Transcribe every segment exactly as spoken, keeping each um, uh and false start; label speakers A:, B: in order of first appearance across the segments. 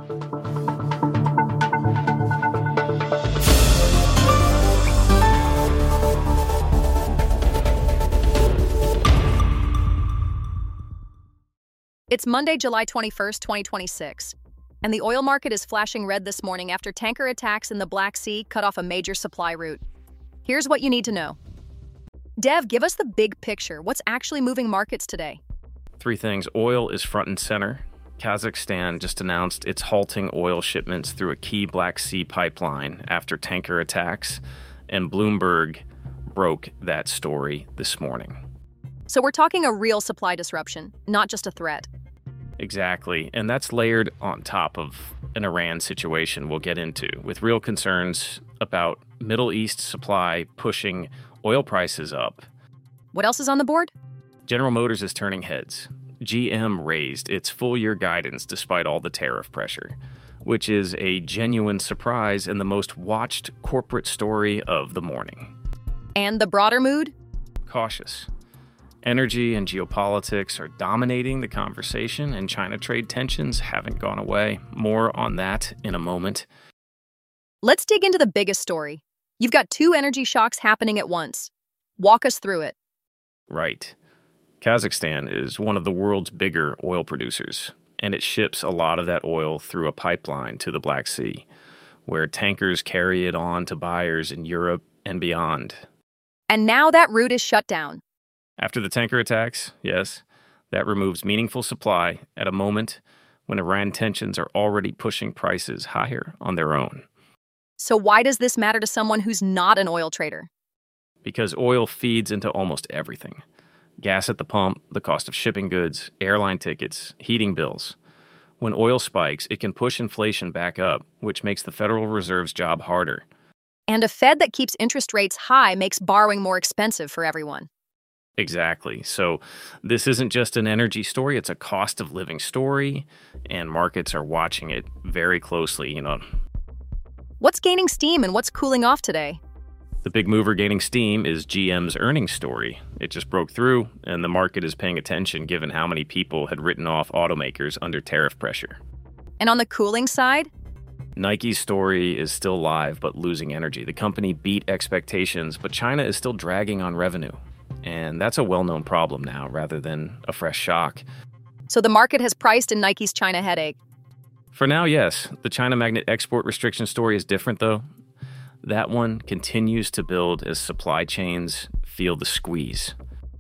A: It's Monday, July twenty-first, twenty twenty-six, and the oil market is flashing red this morning after tanker attacks in the Black Sea cut off a major supply route. Here's what you need to know. Dev, give us the big picture. What's actually moving markets today?
B: Three things. Oil is front and center. Kazakhstan just announced it's halting oil shipments through a key Black Sea pipeline after tanker attacks, and Bloomberg broke that story this morning.
A: So we're talking a real supply disruption, not just a threat.
B: Exactly, and that's layered on top of an Iran situation we'll get into, with real concerns about Middle East supply pushing oil prices up.
A: What else is on the board?
B: General Motors is turning heads. G M raised its full-year guidance despite all the tariff pressure, which is a genuine surprise and the most watched corporate story of the morning.
A: And the broader mood?
B: Cautious. Energy and geopolitics are dominating the conversation, and China trade tensions haven't gone away. More on that in a moment.
A: Let's dig into the biggest story. You've got two energy shocks happening at once. Walk us through it.
B: Right. Kazakhstan is one of the world's bigger oil producers, and it ships a lot of that oil through a pipeline to the Black Sea, where tankers carry it on to buyers in Europe and beyond.
A: And now that route is shut down.
B: After the tanker attacks, yes, that removes meaningful supply at a moment when Iran tensions are already pushing prices higher on their own.
A: So why does this matter to someone who's not an oil trader?
B: Because oil feeds into almost everything. Gas at the pump, the cost of shipping goods, airline tickets, heating bills. When oil spikes, it can push inflation back up, which makes the Federal Reserve's job harder.
A: And a Fed that keeps interest rates high makes borrowing more expensive for everyone.
B: Exactly. So this isn't just an energy story, it's a cost of living story, and markets are watching it very closely, you know.
A: What's gaining steam and what's cooling off today?
B: The big mover gaining steam is G M's earnings story. It just broke through, and the market is paying attention given how many people had written off automakers under tariff pressure.
A: And on the cooling side?
B: Nike's story is still live but losing energy. The company beat expectations, but China is still dragging on revenue. And that's a well-known problem now rather than a fresh shock.
A: So the market has priced in Nike's China headache.
B: For now, yes. The China magnet export restriction story is different, though. That one continues to build as supply chains feel the squeeze.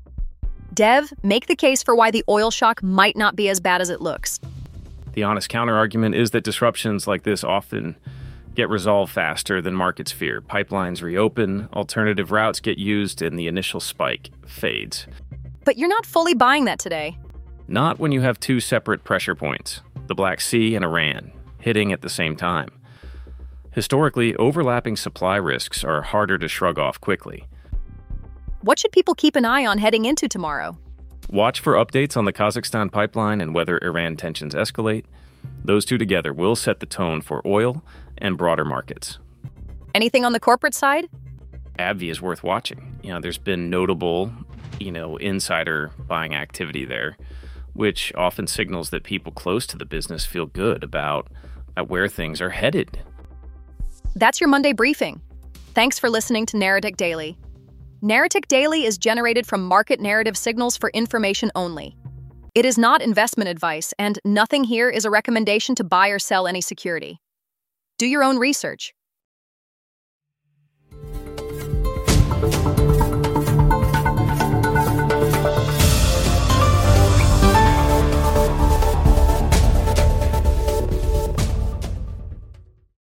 A: Dev, make the case for why the oil shock might not be as bad as it looks.
B: The honest counterargument is that disruptions like this often get resolved faster than markets fear. Pipelines reopen, alternative routes get used, and the initial spike fades.
A: But you're not fully buying that today.
B: Not when you have two separate pressure points, the Black Sea and Iran, hitting at the same time. Historically, overlapping supply risks are harder to shrug off quickly.
A: What should people keep an eye on heading into tomorrow?
B: Watch for updates on the Kazakhstan pipeline and whether Iran tensions escalate. Those two together will set the tone for oil and broader markets.
A: Anything on the corporate side?
B: AbbVie is worth watching. You know, there's been notable, you know, insider buying activity there, which often signals that people close to the business feel good about uh, where things are headed.
A: That's your Monday briefing. Thanks for listening to Narratic Daily. Narratic Daily is generated from market narrative signals for information only. It is not investment advice, and nothing here is a recommendation to buy or sell any security. Do your own research.